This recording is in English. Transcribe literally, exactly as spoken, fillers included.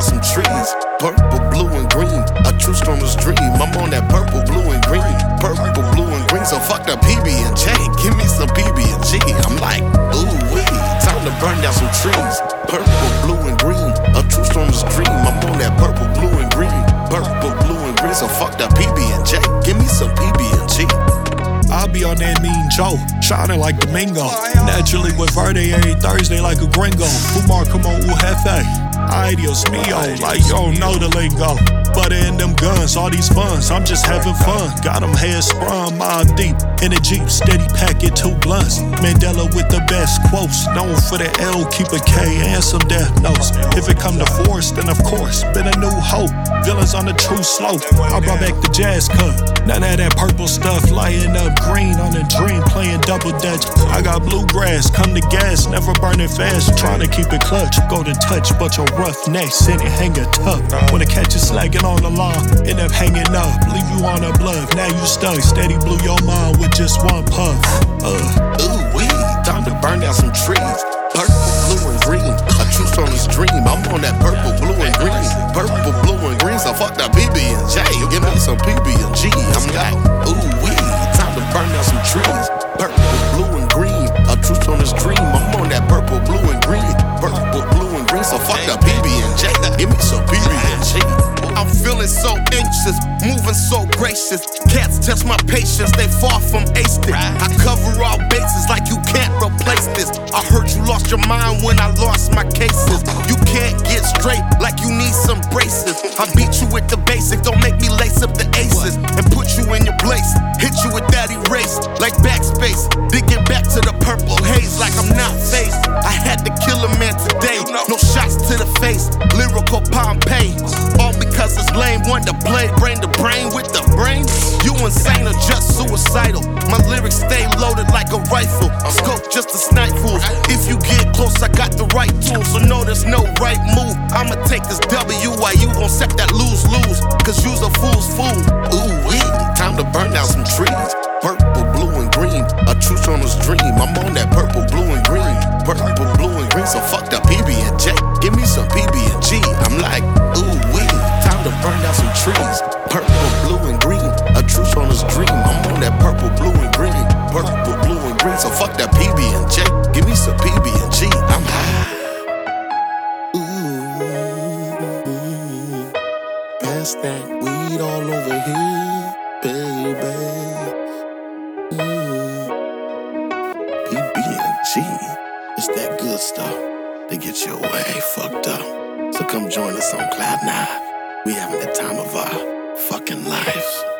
down some trees. Purple, blue, and green. A true stoner's dream. I'm on that purple, blue, and green. Purple, blue, and green. So fuck the P B and J. Give me some P B and G. I'm like, ooh wee. Time to burn down some trees. Purple, blue, and green. A true stoner's dream. I'm on that purple, blue, and green. Purple, blue, and green. So fuck the P B and J. Give me some P B and G. I'll be on that mean Joe, shining like Domingo. Naturally with Verde every Thursday like a gringo. Umar, come on, ooh, hefe. Ideas mio, like you don't know the lingo. Butter in them guns, all these funds, I'm just having fun. Got them head sprung, mob deep. In a Jeep, steady packet, two blunts. Mandela with the best quotes. Known for the L, keep a K and some death notes. If it come to force, then of course, been a new hope. Villains on the true slope. I brought back the jazz cup. None of that purple stuff, lighting up green on a dream, playing double dutch. I got bluegrass, come to gas, never burning fast. Trying to keep it clutch, golden touch, but your rough neck, send it hanging tough. When the catch is slacking on the law, end up hanging up, leave you on a bluff. Now you stuck, steady blew your mind with just one puff. Uh. Ooh wee, time to burn down some trees. Purple, blue, and green. A true stoner's dream. I'm on that purple, blue, and green. Purple, blue, and green. So fuck that P B and J. Give me some P B and G. I'm like, ooh wee, time to burn down some trees. Purple, blue, and green. A true stoner's dream. I'm on that purple, blue, and green. Purple, blue, and green. So fuck that P B and J. Give me some P B and G. I'm feeling so anxious, moving so gracious. Cats test my patience, they far from aced it. I cover all bases like you can't replace this. I heard you lost your mind when I lost my cases. You can't get straight like you need some braces. I beat you with the basics, don't make me lace up the aces and put you in your place. Hit you with that erase like backspace. Digging back to the purple haze like I'm not faced. I had to kill a man today, no shots to the face. Lyrical Pompeii, all because it's lame. One to play brain to brain with the brain. You insane or just suicidal? My lyrics stay loaded like a rifle. Scope just to snipe fools. If you get close, I got the right tools. So no, there's no right move. I'ma take this W while you gon' set that lose-lose. Cause you's a fool's fool. Ooh wee, time to burn down some trees. Purple, blue, and green. A true stoner's dream. I'm on that purple, blue, and green. Purple, blue, and green. So fuck that P B and J. Give me some P B and G. I'm like, ooh wee, time to burn down some trees. Purple, blue, and green. A true stoner's dream. I'm on that purple, blue, and green. Purple, blue, and green. So fuck that P B and J. Give me some P B and G. I'm high. Ooh, pass that weed all over here, baby. Ooh, P B and G. It's that good stuff to get you way fucked up. So come join us on Cloud Nine. We having the time of our fucking lives.